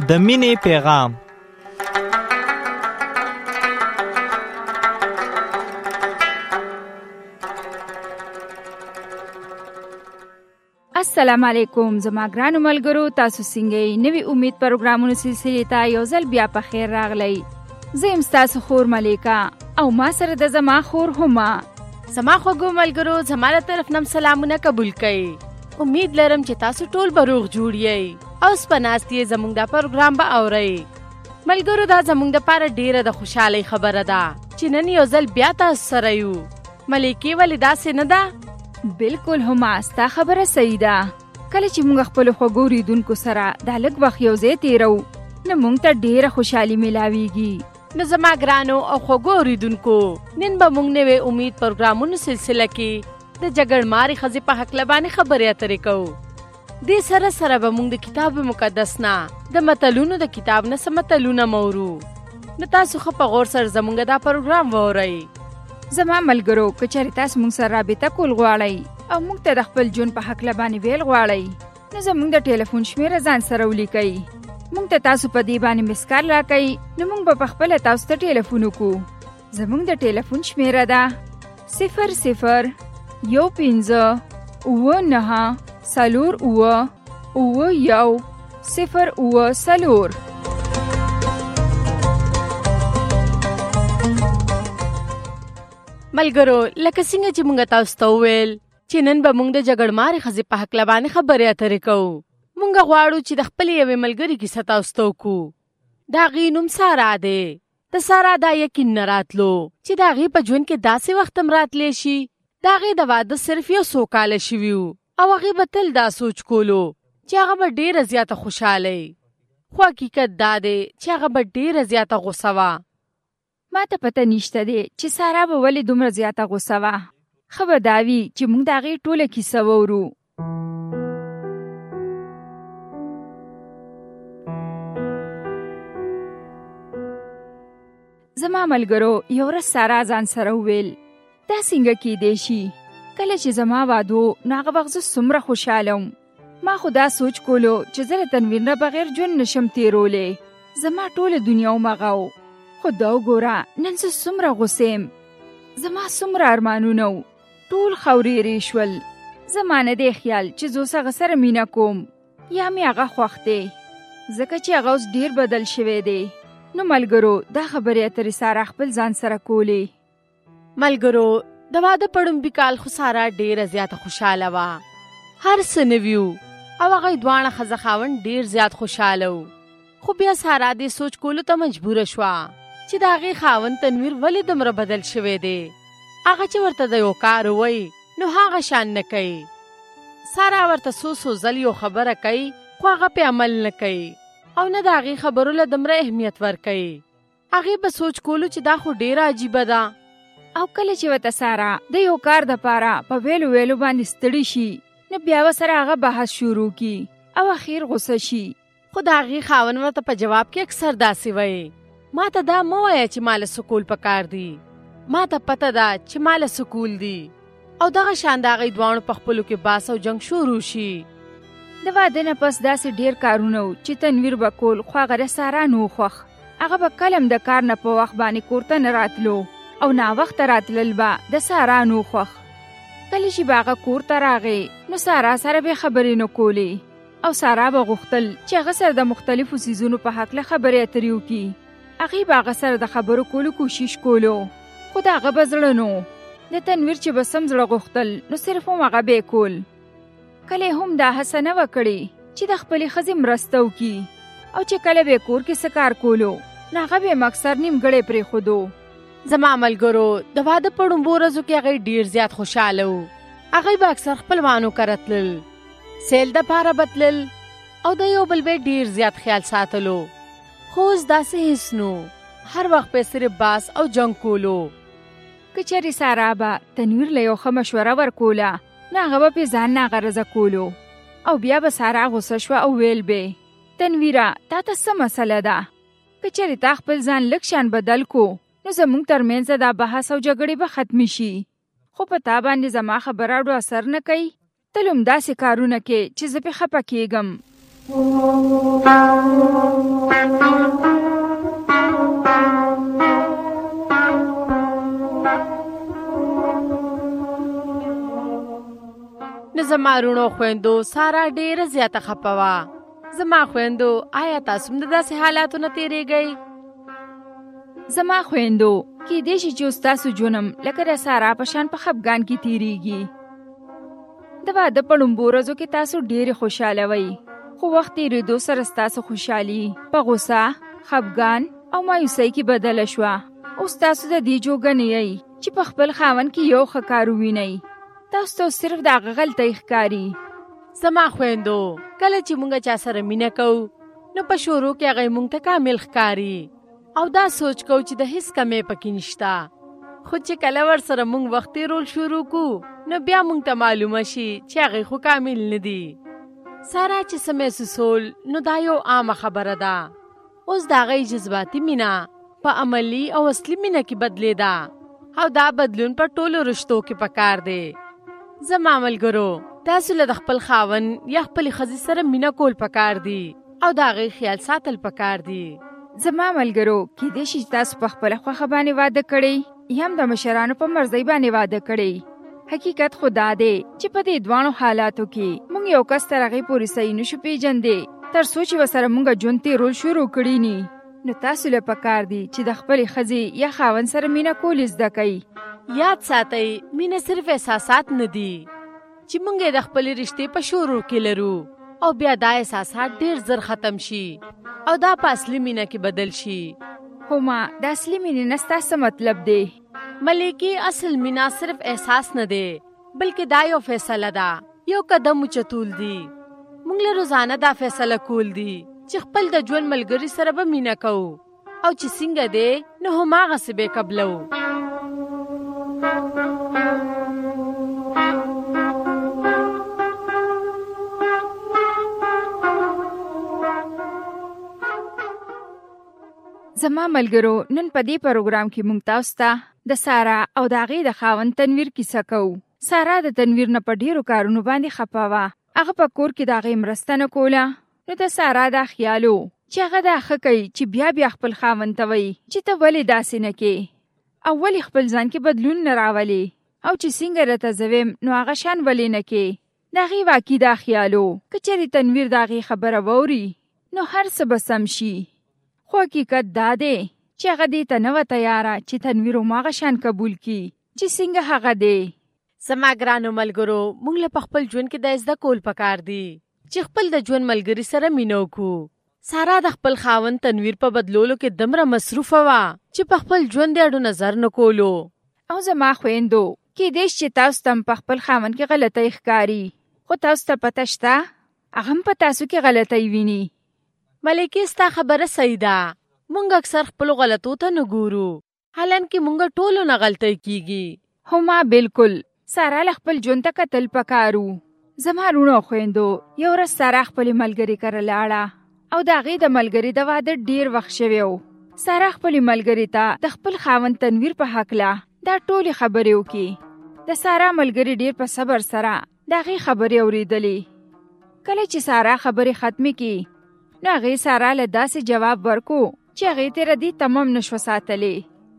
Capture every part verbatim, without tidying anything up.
د مینې پیغام. السلام علیکم زما ګرانو ملګرو، تاسو څنګه یې؟ نوی امید پروګرامونو سلسله ته یو ځل بیا په خیر راغلی. زه یم ستاسو خور ملیکا او ما سره د زما خور هما. زما خوږو ملګرو، زما له طرف نم سلامونه قبول کړئ. امید لرم چې تاسو ټول به روغ جوړ یې او سپناست یې زموږ دا پروګرام به اورئ. ملګرو، دا زموږ دپاره ډیره د خوشحالۍ خبره ده چې نن یو ځل بیا تاسو سره یو. ملیکې ولې داسې نه ده؟ بالکل هما، ستا خبره صحیح ده. کله چې موږ خپلو خوږو ریدونکو سره دا لږ وخت یو ځای تیرو نو موږ ته ډیره خوشحالي میلاویږي. نو زما ګرانو او خوږو ریدونکو، نن به موږ نوی امید پروګرامونو سلسله کې د جګړمارې ښځې په هکله باندې خبرې اترې کوو. دې سره سره به موږ د کتاب مقدس نه د متلونو د کتاب نه څه متلونه مورو. نو تاسو ښه په غور سره زموږ دا پروګرام واورئ. زما ملګرو، که چېرې تاسو موږ سره رابطه کول غواړئ او موږ ته د خپل ژوند په هکله باندې ویل غواړئ نو زموږ د ټلیفون شمیره ځان سره ولیکئ. موږ ته تاسو په دې باندې مس کال راکئ نو موږ به پخپله تاسو ته ټلیفون وکړو. زموږ د ټلیفون شمیره ده صفر صفر یو پنځه اووه نهه څلور اووه اووه یو صفر اووه څلور. ملګرو، لکه څنګه چې موږ تاسو ته وویل چې نن به موږ د جګړمارې ښځې په هکله باندې خبرې اترې کوو. موږ غواړو چې د خپلې یوې ملګرې کیسه تاسو ته وکړو. د هغې نوم سارا دی. د سارا دا یقین نه راتلو چې د هغې په ژوند کې داسې وخت هم راتلی شي. د هغې د واده صرف یو څو کاله شوي وو او هغې به تل دا سوچ کولو چې هغه به ډېره زیاته خوشحاله وي. خو حقیقت دا دی چې هغه به ډېره زیاته غوسه وه. ما ته پته نشته دی چې سارا به ولې دومره زیاته غوسه وه. ښه به دا وي چې موږ د هغې ټوله کیسه واورو. زما ملګرو، یو ورځ سارا ځان سره وویل دا څنګه کیدی شي؟ کله چې زما واده و نو هغه وخت زه څومره خوشحاله وم. ما خو دا سوچ کولو چې زه له تنویر نه بغیر ژوند نشم تیرولی. زما ټوله دنیا همغه و. خو دا وګوره نن زه څومره غوسه یم. زما څومره ارمانونه و ټول خاورې شول. زما نه دی خیال چې زه اوس هغه سره مینه کوم یا مې هغه خوښ دی، ځکه چې هغه اوس ډېر بدل شوی دی. نو ملګرو، دا خبرې اترې سارا خپل ځان سره کولې. ملګرو، د واده په ړومبي کال خو سارا ډېره زیاته خوشحاله وه. هر څه نوي وو او هغې دواړه ښځه خاوند ډېر زیات خوشحاله و. خو بیا سارا دې سوچ کولو ته مجبوره شوه چې د هغې خاوند تنویر ولې دومره بدل شوی دی. هغه چې ورته د یو کار ووایي نو هغه شان نه کوي. سارا ورته څو څو ځل یو خبره کوي خو هغه پې عمل نه کوي او نه د هغې خبرو له دومره اهمیت ورکوي. هغې به سوچ کولو چې دا خو ډېره عجیبه ده. او کله چې ورته سارا د یو کار دپاره په ویلو ویلو باندې ستړي شي نو بیا ورسره هغه بحث شروع کی او اخیر غوسه شي. خو د هغې خاوند ورته په جواب کې اکثر داسې وایي ما ته دا مه وایه چې ما له سکول پکار دی. ما ته پته ده چې ما له سکول دی. او دغه شان د هغې دواړو په خپلو کې باس او جنګ شروع شي. د واده نه پس داسې ډېر کارونه و چې تنویر به کول خو هغه د سارا نه و خوښ. هغه به کله هم د کار نه په وخت باندې کور ته نه راتلو او ناوخته راتلل به د سارا نه و خوښ. کله چې به هغه کور ته راغې نو سارا سره به خبرې نه کولې او سارا به غوښتل چې هغه سره د مختلفو څیزونو په هکله خبرې اترې وکړي. هغې به هغه سره د خبرو کولو کوشش کولو خو د هغه به زړه نو. د تنویر چې به سم زړه غوښتل نو صرف هم هغه به یې کول. کله هم دا هڅه نه وه کړې چې د خپلې ښځې مرسته وکړي او چې کله به یې کور کې څه کار کولو نو هغه به یې اکثر نیمګړی پرېښودو. زما ملګرو، د واده په ړومبو ورځو کې هغې ډېر زیات خوشحاله وو. هغې به اکثر خپلوانو کره تلل، سیل دپاره به تلل او د یو بل به یې ډېر زیات خیال ساتلو. خو اوس داسې هېڅ نو. هر وخت به صرف باس او جنګ کولو. که چېرې سارا به تنویر له یو ښه مشوره ورکوله نو هغه به پې ځان ناغرضه کولو او بیا به سارا غوسه شوه او ویل به تنویره تا ته څه مسله ده؟ که چېرې تا خپل ځان لږ شان بدل کو نو زموږ ترمنځ دا بحث او جګړې به ختمې شي. خو په تا باندې زما خبره اړو اثر نه کوي. تل هم داسې کارونه کې چې زه پې خفه کېږم. نو زما رونو خویندو سارا ډیره زیاته خپه وه. زما خویندو آیا تاسو هم د داسې حالاتو نه تیریږئ؟ زما خویندو کیدای شي چې ستاسو ژوند لکه د سارا په شان په خپګان کې تیریږي. د واده په لومړو ورځو کې تاسو ډېرې خوشاله وئ، خو وخت تېرېدو سره ستاسو خوشحالي په غوسه، خپګان او مایوسۍ کې بدله شوه. اوس تاسو د دې جوګه نه یئ چې په خپل خاوند کې یو ښه کار ووینئ. تاسو ته صرف د هغه غلطۍ ښکاري. زما خویندو کله چې مونږ چا سره مینه کوو نو په شروع کې هغه مونږ ته کامل ښکاري او دا سوچ کوو چې د هیڅ کمې پکې نشته. خو چې کله ورسره مونږ وخت تېرول شروع کړو نو بیا مونږ ته معلومه شي چې هغې خو کامل نه دي. سارا چې څه محسوسول نو دا یو عامه خبره ده. اوس د هغې جذباتي مینه په عملي او اصلي مینه کې بدلېده او دا بدلون په ټولو رشتو کې پکار دی. زما ملګرو تاسو له د خپل خاوند یا خپلې ښځې سره مینه کول پکار دي او د هغې خیال ساتل پکار دي. زما ملګرو کیدای شي تاسو په خپله خوښه باندې واده کړئ یا هم د مشرانو په مرضۍ باندې واده کړئ. حقیقت خو دا دی چې په دې دواړو حالاتو کې موږ یو کس تر هغې پورې صحیح نشو پیژندی تر څو چې ورسره موږ ژوند تېرول شروع کړي ني. نو تاسو له پکار دي چې د خپلې ښځې یا خاوند سره مینه کول زده کړئ. یاد ساتئ مینه صرف احساسات نه دي چې موږ د خپلې رشتې په شروع کې لرو او بیا دا احساسات ډېر زر ختم شي او دا په اصلي مینه کې بدل شي. خو ما د اصلي مینې نه ستا څه مطلب دی؟ ملکې اصل مینا صرف احساس نه دی بلکې دا یو فیصله ده، یو قدم اوچتول دي. موږ له روزانه دا فیصله کول دي چې خپل د ژوند ملګري سره به مینه کوو او چې څنګه دی نو هماغسې به یې قبلو. زما ملګرو نن په دې پروګرام کې موږ تاسو ته د سارا او د هغې د خاوند تنویر کیسه کوو. سارا د تنویر نه په ډېرو کارونو باندې خفه وه. هغه په کور کې د هغې مرسته نه کوله. نو د سارا دا خیال و چې هغه دا ښه کوي چې بیا بیا خپل خاوند ته وایي چې ته ولې داسې نه کې او ولې خپل ځان کې بدلون نه راولې او چې څنګه راته زه ویم نو هغه شان ولې نه کې. د هغې واقعي دا خیال و که چېرې تنویر د هغې خبره واوري نو هر څه به سم شي. خو حقیقت دا دی چې هغه دې ته نه وه تیاره چې تنویر هماغه شان قبول کړي چې څنګه هغه دی. زما ګرانو ملګرو موږ له په خپل ژوند کې دا زده کول پکار دي چې خپل د ژوند ملګري سره مینه وکړو. سارا د خپل خاوند تنویر په بدلولو کې دومره مصروفه وه چې په خپل ژوند یې اډو نظر نه کولو. او زما خویندو کیدای شي چې تاسو ته هم په خپل خاوند کې غلطۍ ښکاري خو تاسو ته پته شته هغه هم په تاسو کې غلطۍ ویني. ملکې ستا خبره صحیح ده. مونږ اکثر خپلو غلطو ته نه ګورو حالانکې مونږ ټولو نه غلطۍ کیږي. هو ما بالکل سارا له خپل ژوند ته کتل پکارو. زما رونو خویندو یو ورځ سارا خپلې ملګرې کره لاړه او د هغې د ملګرې د واده ډېر وخت شوی و. سارا خپلې ملګرې ته د خپل خاوند تنویر په هکله دا ټولې خبرې وکړي. د سارا ملګرې ډېر په صبر سره د هغې خبرې اورېدلې. کله چې سارا خبرې ختمې کړي نو هغې سارا له داسې جواب ورکو چې هغې تېره دې تمام نشوه ساتلی.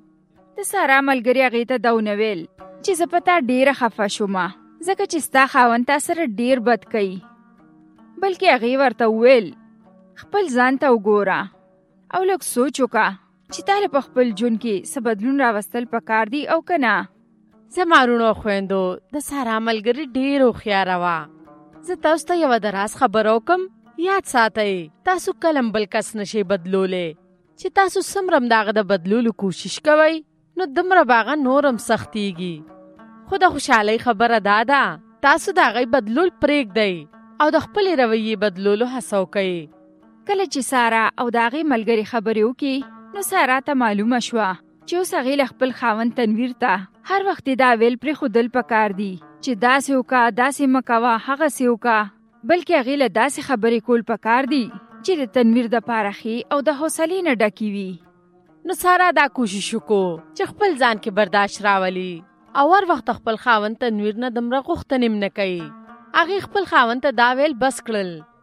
د سارا ملګري هغې ته دا ونه ویل چې زه په تا ډېره خفه شومه ځکه چې ستا خاوند تا سره ډېر بد کوي. بلکې هغې ورته وویل خپل ځان ته وګوره او لږ سوچ وکړه چې تا له په خپل ژوند کې څه بدلون راوستل پکار دي او که نه. زما رونو خویندو د سارا ملګري ډېر هوښیاره وه. زه تاسو ته یوه د راز خبره وکړم. یاد ساتئ تاسو کلم بل کس نشئ بدلولی چې تاسو څومره هم د هغه د بدلولو کوشش کوئ نو دومره به هغه نور هم سختیږي. خو د خوشحالۍ خبره دا ده تاسو د هغې بدلول پرېږدئ او د خپلې رویې بدلولو هڅه وکئ. کله چې سارا او د هغې ملګرې خبرې وکړي نو سارا ته معلومه شوه چې اوس هغې له خپل خاوند تنویر ته هر وخت یې دا ویل پرېښودل پکار دي چې داسې وکړه داسې مه کوه هغسې وکړه بلکې هغې له داسې خبرې کول پکار دي چې د تنویر دپاره ښې او د حوصلې نه ډکې وي. نو سارا دا کوشش وکړو چې خپل ځان کې برداشت راولي او هر وخت خپل خاوند تنویر نه دومره غوښتنې هم نه کوي. هغې خپل خاوند ته دا ویل بس کړل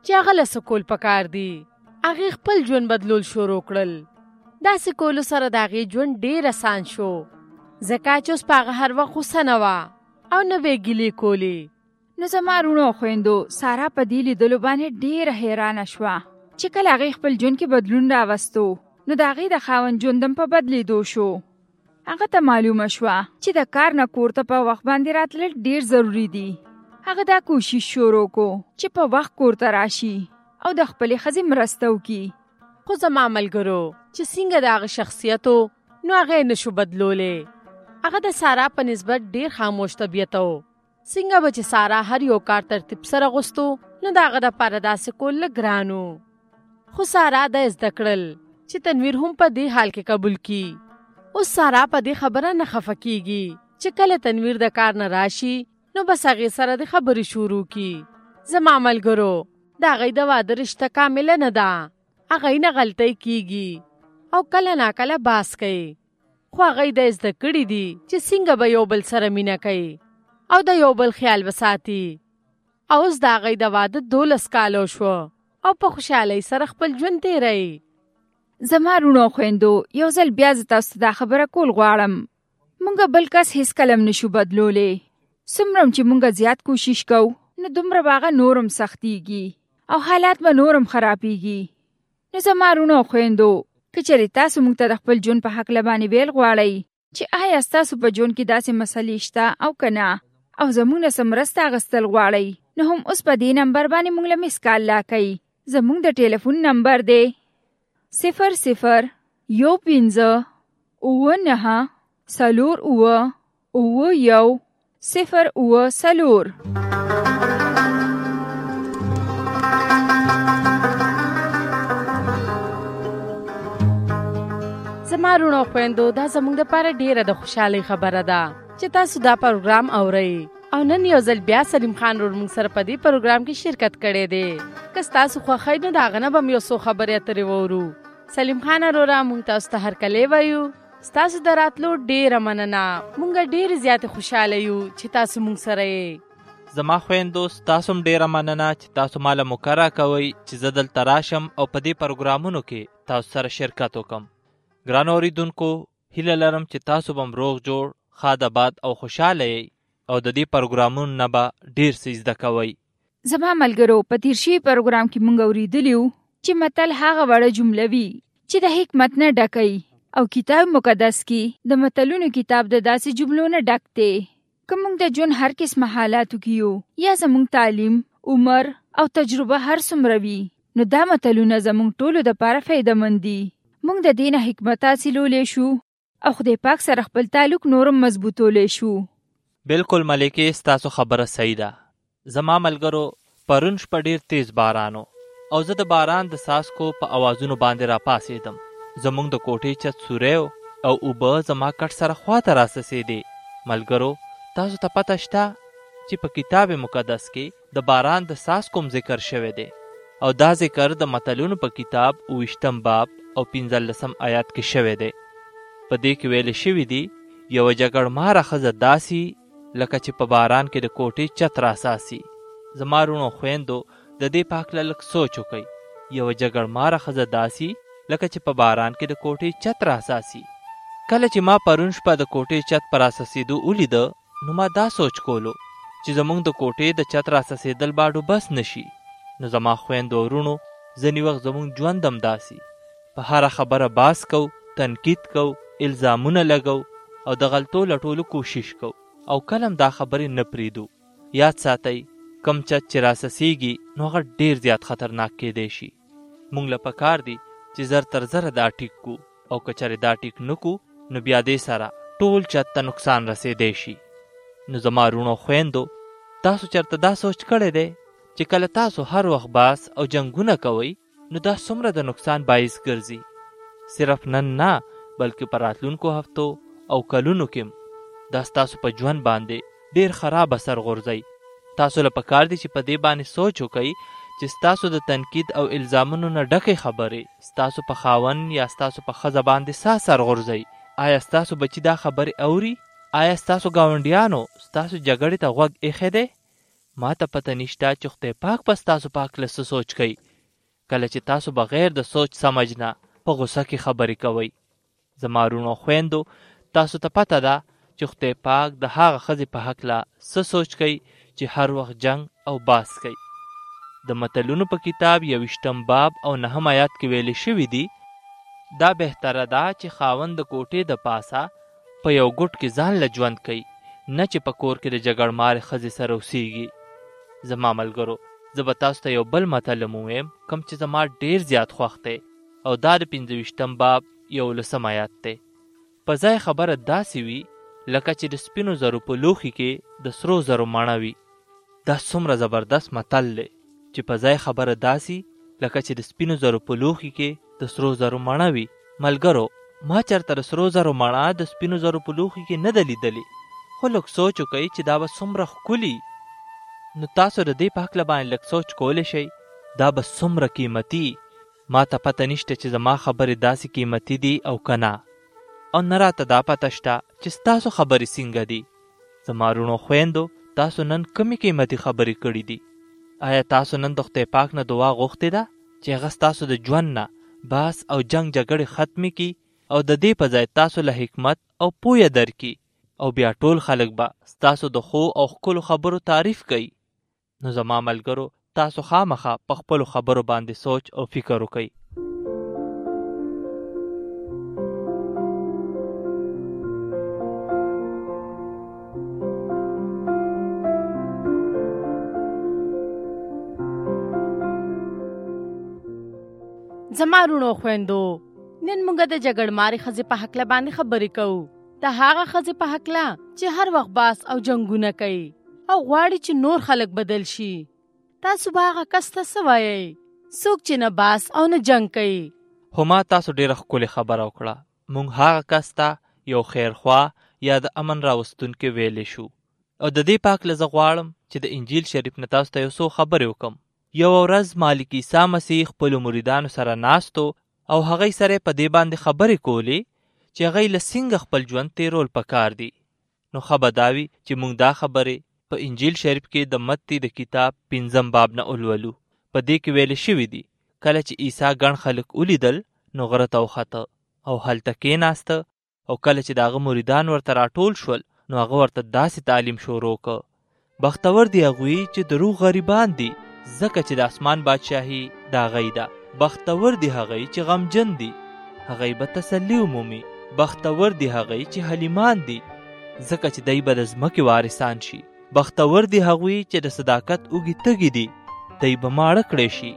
چې هغه له څه کول پکار دي. هغې خپل ژوند بدلول شروع کړل. داسې کولو سره د هغې ژوند ډېر اسان شو، ځکه چې اوس په هغه هر وخت غوسه نه وه او نه به یې ګیلې کولې. نو زما وروڼو او خویندو، سارا په دې لیدلو باندې ډېره حیرانه شوه چې کله هغې خپل ژوند کې بدلون راوستو نو د هغې د خاوند ژوند هم په بدلېدو شو. هغه ته معلومه شوه چې د کار نه کور ته په وخت باندې راتلل ډېر ضروري دي. هغه دا کوشش شروع کو چې په وخت کور ته راشي او د خپلې ښځې مرسته وکړي. خو زما ملګرو چې څنګه د هغه شخصیت و نو هغې نشو بدلولی. هغه د سارا په نسبت ډېر خاموش طبیعت و. څنګه به چې سارا هر یو کار ترتیب سره غوښتو نو د هغه دپاره داسې کول لږ ګران و. خو سارا دا زده کړل چې تنویر هم په دې حال کې قبول کړي. اوس سارا په دې خبره نه خفه کېږي چې کله تنویر د کار نه راشي نو بس هغې سره د خبرې شروع کړي. زما ملګرو، د هغې د واده رشته کامله نه ده. هغې نه غلطۍ کېږي او کله ناکله باس کوي، خو هغې د زده کړي دي چې څنګه به یو بل سره مینه کوي او د یو بل خیال وساتي. او اوس د هغې د واده دولس کالو شو او په خوشحالۍ سره خپل ژوند تېروي. زما وروڼو او خویندو، یو ځل بیا زه تاسو ته دا خبره کول غواړم. مونږ بل کس هیڅ کله هم نشو بدلولی. څومره چې مونږ زیات کوشش کوو نو دومره به هغه نور هم سختېږي او حالات به نور هم خرابېږي. نو زما وروڼو او خویندو، که چېرې تاسو مونږ ته د خپل ژوند په هکله باندې ویل غواړئ چې آیا ستاسو په ژوند کې داسې مسلې شته او که نه، او زموږ نه څه مرسته اخیستل غواړئ، نو هم اوس په دې نمبر باندې مونږ له میس کال راکئ. زموږ د ټلیفون نمبر دی صفر صفر یو پنځه اووه نهه څلور اووه اووه یو صفر اووه څلور. زما وروڼو او خویندو، دا زموږ دپاره ډېره د خوشحالۍ خبره ده چې تاسو دا پروګرام اورئ. او نن یو ځل بیا سلیم خان ورور موږ سره په دې پروګرام کې شرکت کړی دی. که ستاسو خوښی نو د هغه نه به م یو څو خبرې اترې واورو. سلیم خان وروره، موږ تاسو ته هرکلی وایو. ستاسو د راتلو ډېره مننه. موږ ډېرې زیاتې خوشحاله یو چې تاسو موږ سره یې. زما خویندو، ستاسو هم ډېره مننه چې تاسو ماله مقرره کوئ چې زه دلته راشم او په دې پروګرامونو کې تاسو سره شرکت وکړم. ګرانو اورېدونکو، هیله لرم چې تاسو به هم روغ جوړ، ښاد آباد او خوشحاله یئ او د دې پروګرامونو نه به ډېر څه زده کوئ. زما ملګرو، په تیر شوي پروګرام کې مونږ اورېدلي وو چې متل هغه وړه جمله وي چې د حکمت نه ډکوي، او کتاب مقدس کې د متلونو کتاب د داسې جملو نه ډک دی. که مونږ د ژوند هر قسمه حالاتو کې یو یا زمونږ تعلیم، عمر او تجربه هر څومره وي، نو دا متلونه زمونږ ټولو دپاره فایدهمند دي. مونږ د دې نه حکمت حاصلولی شو او خدای پاک سره خپل تعلق نورم مضبوطولی شو. بالکل ملکې، ستاسو خبره صحیح ده. زما ملګرو، پرون شپه ډېر تیز باران او زه د باران د څاڅکو په اوازونو باندې راپاڅېدم. زموږ د کوټې چت سوری او اوبه زما کټ سره خواته راسسېدې. ملګرو، تاسو ته پته شته چې په کتاب مقدس کې د باران د څاڅکو هم ذکر شوی دی، او دا ذکر د متلونو په کتاب اوویشتم باب او پنځلسم آیات کې شوی دی. په دې کې ویل شوي دي، یوه جګړماره ښځه داسې لکه چې په باران کې د کوټې چت راساسي. زما وروڼو خویندو، د دې په هکله لږ سوچ وکئ. یوه جګړماره ښځه داسې لکه چې په باران کې د کوټې چت راساسي. کله چې ما پرون شپه د کوټې چت په راسسېدو ولیده، نو ما دا سوچ کولو چې زموږ د کوټې د چت راسسېدل باډو بس نشي. نو زما خویندو ورونو، ځینې وخت زموږ ژوند هم داسې په هره خبره باس کو، تنقید کو، الزامونه لګو او د غلطو لټولو کوشش کو، او کلم دا خبرې نه پریدو. یاد ساتئ، کم چت چې راسسېږي نو هغه ډېر زیات خطرناک کیدی شي. موږ له پکار دي چې زر تر زره دا ټیک کو، او که چېرې دا ټیک نه کو نو بیا دې سره ټول چت ته نقصان رسېدی شي. نو زما وروڼو خویندو، تاسو چېرته دا سوچ کړی دی چې کله تاسو هر وخت باس او جنګونه کوئ نو دا څومره د نقصان باعث ګرځي؟ صرف نن نه، بلکې په راتلونکو هفتو او کلونو کې دا ستاسو په ژوند باندې ډېر خراب اثر غورځوي. تاسو له پکار دي چې په دې باندې سوچ وکئ چې ستاسو د تنقید او الزامونو نه ډکې خبرې ستاسو په خاوند یا ستاسو په ښځه باندې څه اثر غورځوي. آیا ستاسو بچي دا خبرې اوري؟ آیا ستاسو ګاونډیانو ستاسو جګړې ته غوږ ایښی دی؟ ما ته پته نشته چې خدای پاک پس تاسو پاک له څه سوچ کوي کله چې تاسو بغیر د سوچ سمج نه په غوسه کې خبرې کوئ. زما وروڼو خویندو، تاسو ته پته ده چې خدای پاک د هغه ښځې په هکله څه سوچ کوي چې هر وخت جنگ او باس کوي. د متلونو په کتاب یویشتم باب او نهم آیات کې ویلي شوي دي، دا بهتره ده چې خاوند د کوټې د پاسه په یو ګوټ کې ځان له ژوند کوي، نه چې په کور کې د جګړمارې ښځې سره اوسیږي. زما ملګرو، زه به تاسو ته یو بل متل ووایم کوم چې زما ډېر زیات خوښ دی، او دا د پنځه ویشتم باب یولسم آیات دی. په ځای خبره داسې وي لکه چې د سپینو زرو په لوښي کې د سرو زرو مڼه وي. دا څومره زبردست متل دی چې په ځای خبره داسې لکه چې د سپینو زرو په لوښي کې د سرو زرو مڼه وي. ملګرو، ما چېرته د سرو زرو مڼه د سپینو زرو په لوښي کې نه ده لیدلې، خو لږ سوچ وکئ چې دا به څومره ښکلي. نو تاسو د دې په هکله باندې لږ سوچ کولی شئ، دا به څومره قیمتي. ما ته پته نشته چې زما خبرې داسې قیمتي دي او که نه، او نه راته دا پته شته چې ستاسو خبرې څنګه دي. زما وروڼو خویندو، تاسو نن کومې قیمتي خبرې کړي دي؟ آیا تاسو نن د خدای پاک نه دعا غوښتې ده چې هغه ستاسو د ژوند نه باس او جنگ جګړې ختمې کړي، او د دې په ځای تاسو له حکمت او پوهه درکړي، او بیا ټول خلک به ستاسو د ښو او ښکلو خبرو تعریف کوي؟ نو زما ملګرو، تاسو خامخا په خپلو خبرو باندې سوچ او فکر وکئ. زما وروڼو خویندو، نن موږ د جګړمارې ښځې په هکله باندې خبرې کوو، د هغه ښځې په هکله چې هر وخت باس او جنګونه کوي او غواړي چې نور خلک بدل شي. تاسو به هغه کس ته څه وایئ څوک چې نه باس او نه جنګ کوي؟ خو ما تاسو ډېره ښکلې خبره وکړه. موږ هغه کس ته یو خیرخوا یا د امن راوستونکی ویلی شو. او د دې په هکله زه غواړم چې د انجیل شریف نه تاسو ته یو څو خبرې وکړم. یوه ورځ مالک عیسی مسیح خپلو مریدانو سره ناست و او هغوی سره په دې باندې خبرې کولې چې هغوی له څنګه خپل ژوند تېرول پکار دي. نو ښه به دا وي چې موږ دا خبرې په انجیل شریف کې د متی د کتاب پنځم باب نه ولولو. په دې کې ویل شوي دي، کله چې عیسی ګڼ خلک ولیدل نو غره ته وخته او هلته کېناسته، او کله چې د هغه مریدان ورته راټول شول نو هغه ورته داسې تعلیم شروع کړ: بختور دي هغوی چې د روح غریبان دي، ځکه چې د اسمان بادشاهي د هغوی ده. بختور دي هغوی چې غمجن دي، هغوی به تسلي ومومي. بختور دي هغوی چې حلیمان دي، ځکه چې دوی به د ځمکې وارثان شي. بختور دي هغوی چې د صداقت اوږې تږي دي، دوی به ماړه کړی شي.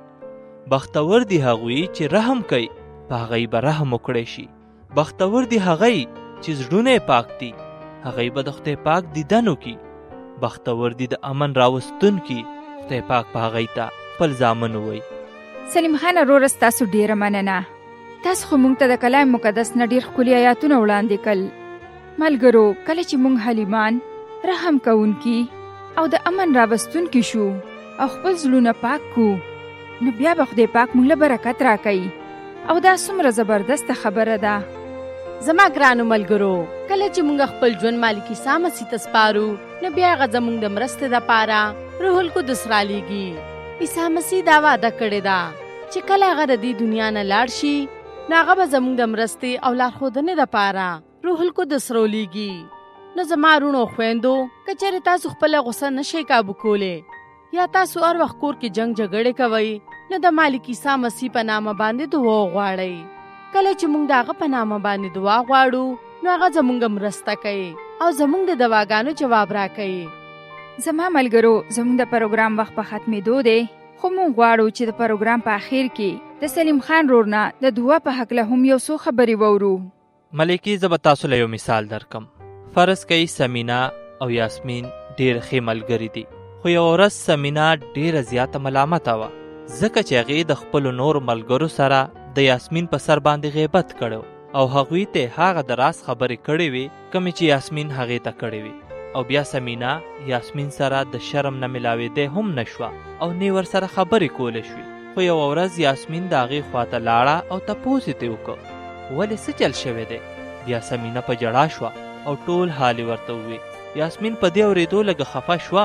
بختور دي هغوی چې رحم کوي، په هغوی به رحم وکړی شي. بختور دي هغوی چې زړونه یې پاک دي، هغوی به د خدای پاک دیدن وکړي. بختور دي د امن راوستونکي، خدای پاک په هغوی ته خپل زامن ووایي. سلیم خان وروره، ستاسو ډېره مننه. تاسو خو موږ ته د کلام مقدس نه ډېر ښکلي آیاتونه وړاندې کړل. ملګرو، کله چې موږ حلیمان، رحم کوونکي او د امن راوستونکي شو او خپل زړونه پاک کو، نو بیا به خدای پاک موږ له برکت راکوي. او دا څومره زبردسته خبره ده. زما ګرانو ملګرو، کله چې موږ خپل ژوند مالک عیسی مسیح ته سپارو، نو بیا هغه زموږ د مرستې دپاره روح القدس رالیږي. عیسی مسیح دا وعده کړې ده چې کله هغه د دې دنیا نه لاړ شي، نو هغه به زموږ د مرستې او لارښودنې دپاره روح القدس رالیږي. نو زما وروڼو خویندو، که چېرې تاسو خپله غوسه نشئ کابو کولی، یا تاسو هر وخت کور کې جنګ جګړې کوئ، نو د مالک عیسی مسیح په نامه باندې دعا وغواړئ. کله چې موږ د هغه په نامه باندې دعا غواړو، نو هغه زموږ مرسته کوي او زموږ د دواګانو جواب راکوي. زما ملګرو، زموږ د پروګرام وخت په ختمېدو دی، خو موږ غواړو چې د پروګرام په اخر کې د سلیم خان رور نه د دعا په هکله هم یو څو خبرې وورو. ملکې، زه به تاسو له یو مثال درکم. فرض کوي سمینا او یاسمین ډېر ښې ملګري دي، خو یوه ورځ سمینا ډېره زیاته ملامته وه، ځکه چې هغې د خپلو نورو ملګرو سره د یاسمین په سر باندې غیبت کړی او هغوی ته هغه د راز خبرې کړې وې کومې چې یاسمین هغې ته کړې وې. او بیا سمینا یاسمین سره د شرم نه ملاوېدی هم نه شوه او نه ورسره خبرې کولی شوې. خو یوه ورځ یاسمین د هغې خواته لاړه او تپوس یې ترې وکړ، ولې څه چل شوی دی؟ بیا سمینا په ژړا شوه او ټول حال ورته ووی. یاسمین په دې اورېدو لږه خفه شوه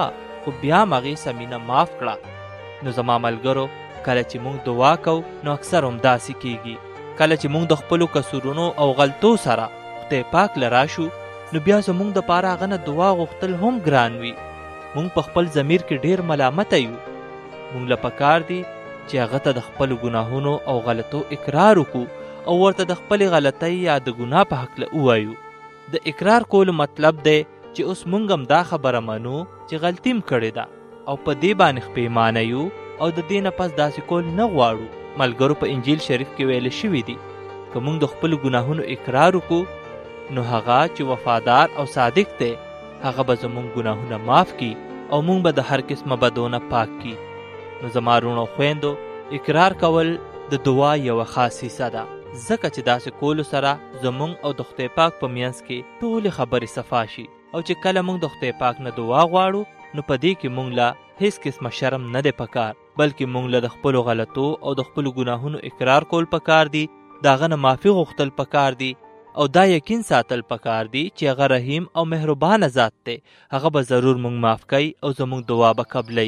خو بیا مغې سمینه معاف کړه. نو زما ملګرو کله چې موږ دعا کو نو اکثر هم داسې کیږي. کله چې موږ د خپلو قصورونو او غلطو سره خدای پاک لرا شو نو بیا زموږ د پاره هغه نه دعا غوښتل هم ګران وي. موږ په خپل ضمیر کې ډیر ملامته یو. موږ له پکار دي چې هغه ته د خپلو ګناهونو او غلطو اقرار وکړو او ورته د خپلې غلطۍ یا د ګناه په هکله ووایو. د اقرار کولو مطلب دی چې اوس موږ هم دا خبره منو چې غلطیم کړې ده او په دې باندې پښیمانه یو او د دې نه پس داسې کول نه غواړو. ملګرو په انجیل شریف کې ویل شوي دي که موږ د خپلو ګناهونو اقرار وکړو نو هغه چې وفادار او صادق دی هغه به زموږ ګناهونه معاف کړي او موږ به د هر قسمه بدونه پاک کړي. نو زما وروڼو خویندو اقرار کول د دعا یوه خاص حصه ده، ځکه چې داسې کولو سره زموږ او د خدای پاک په منځ کې ټولې خبرې صفا شي او چې کله موږ د خدای پاک نه دعا غواړو نو په دې کې موږ له هیڅ قسمه شرم نه دی پکار، بلکې موږ له د خپلو غلطو او د خپلو ګناهونو اقرار کول پکار دي، د هغه نه معافي غوښتل پکار دي او دا یقین ساتل پکار دي چې هغه رحیم او مهربانه ذات دی، هغه به ضرور موږ معاف کوي او زموږ دعا به قبلوي.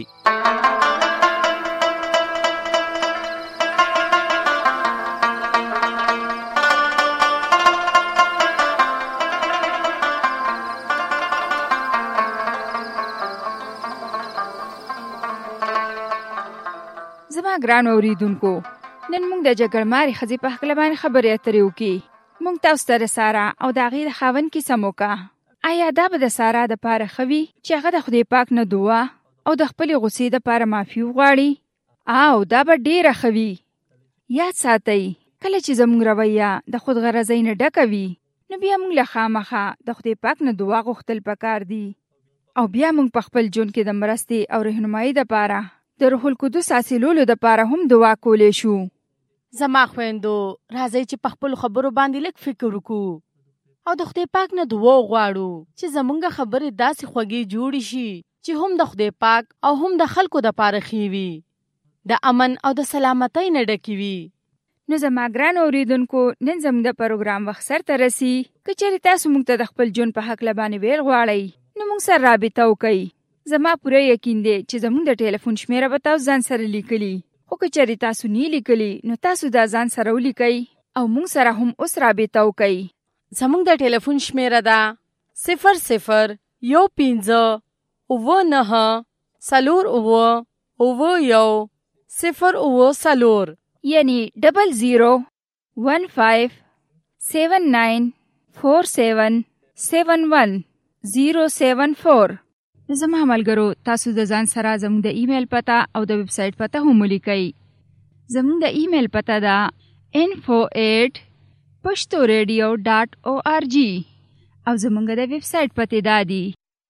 زما ګران اوریدونکو، نن موږ د جګړمارې ښځې په هکله باندې خبرې اترې وکړې. موږ تاسو ته د سارا او د هغې د خاوند کیسه مو وکړه. آیا دا به د سارا دپاره ښه وي چې هغه د خدای پاک نه دعا او د خپلې غوسې دپاره معافي وغواړي؟ او دا به ډېره ښه وي. یاد ساتئ، کله چې زموږ رویه د خودغرضۍ نه ډکه وي نو بیا موږ له خامخا د خدای پاک نه دعا غوښتل پکار دي او بیا موږ په خپل ژوند کې د مرستې او رهنمایي دپاره د روح القدس حاصلولو دپاره هم دعا کولی شو. زما خویندو، راځئ چې په خپلو خبرو باندې لږ فکر وکړو او د خدای پاک نه دعا وغواړو چې زموږ خبرې داسې خوږې جوړې شي چې هم د خدای پاک او هم د خلکو دپاره ښې وي، د امن او د سلامتۍ نه ډکې وي. نو زما ګران اوریدونکو، نن زموږ د پروګرام وخت سرته رسي. که چېرې تاسو موږ ته د خپل ژوند په هکله باندې ویل غواړئ نو موږ سره رابطه وکئ. زما پوره یقین دی چې زموږ د ټلیفون شمیره به تاسو ځان سره لیکلي، خو که چېرې تاسو نه لیکلي نو تاسو دا ځان سره ولیکئ او موږ سره هم اوس رابطه وکئ. زموږ د ټلیفون شمیره ده صفر صفر یو پنځه اووه نهه څلور اووه اووه یو صفر اووه څلور، یعنی ډبل زیرو ون فایو سیون ناین فور سیون سیون ون زیرو سیون فور. زما ملګرو، تاسو د ځان سره زموږ د ایمیل پته او د ویب سایټ پته هم ولیکئ. زموږ د ایمیل پته ده info at پښتو ریډیو ډاټ او آر جي او زموږ د ویب سایټ پته دا دي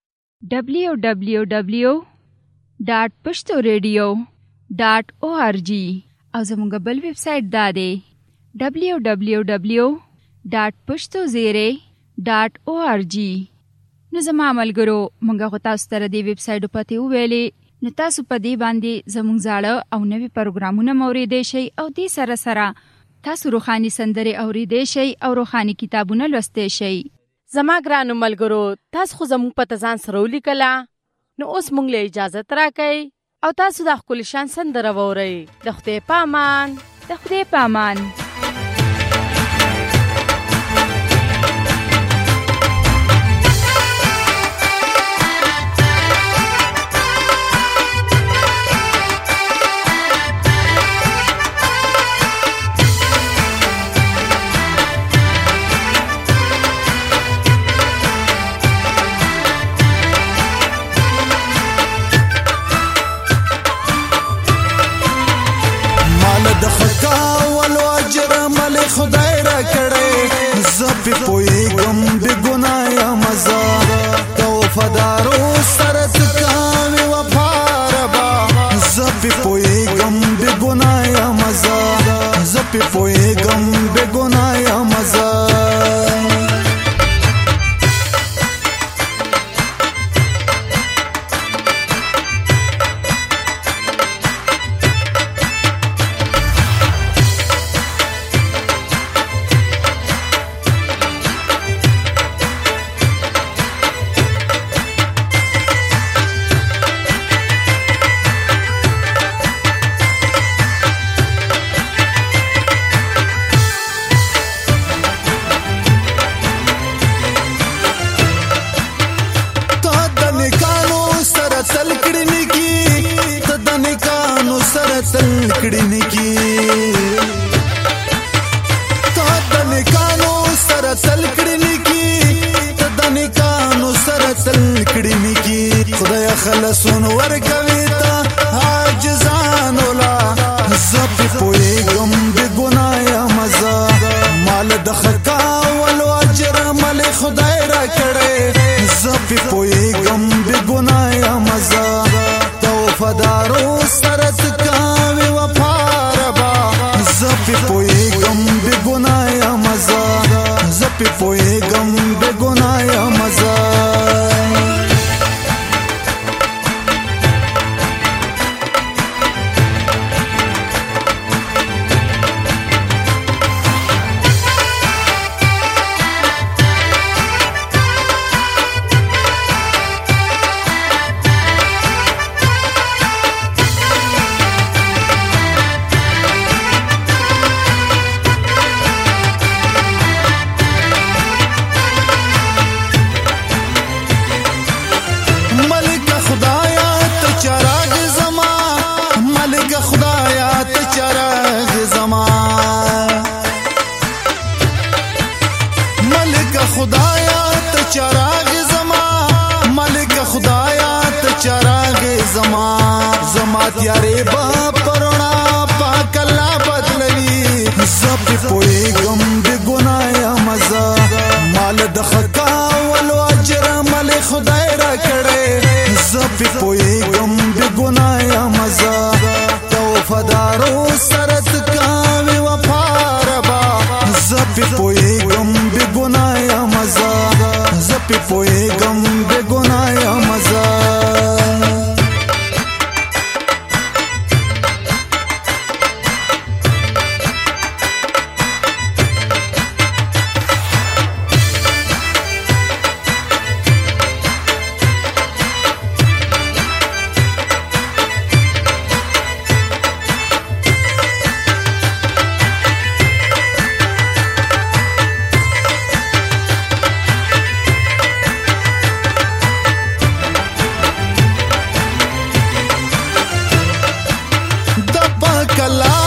ډبلیو ډبلیو ډبلیو ډاټ پښتو ریډیو ډاټ او آر جي او زموږ بل ویب سایټ دا دی ډبلیو ډبلیو ډبلیو ډاټ پښتو زیرې ډاټ او آر جي. نو زما ملګرو، موږ خو تاسو ته د دې ویب سایټو پتې وویلې، نو تاسو په دې باندې زموږ زاړه او نوي پروګرامونه هم اورېدی شئ او دې سره سره تاسو روحاني سندرې اورېدی شئ او روحاني کتابونه لوستی شئ. زما ګرانو ملګرو، تاسو خو زموږ پته ځان سره ولیکله، نو اوس موږ له اجازت راکئ او تاسو د ښکلي شان سندره واورئ. د خدای په امان. د خدای په امان. خدای را کړې زپی پویګم به ګنایا مزه تو وفادارو سره تکاوي وفاربا زپی پویګم به ګنایا مزه زپی پویګم به ګنایا مزه. سرت کاوی وفا ربا زپی پوی گم بی گنایا مزا زپی پوی گم بی گنایا مزا خدایا ته چراغ زما مالک خدایا ته چراغ زما زما تیارې با پرونا پاک الله بدلوي زپی پوي غم دې ګنایا مزه مال د خکا ولو اجر مال خدای را کړې زپی پوي غم دې ګنایا مزه تو فدارو سرت کاوي وفا ربا زپی پوي غم دې ګنایا مزه زپی پوي غم دې ګنایا مزه کلا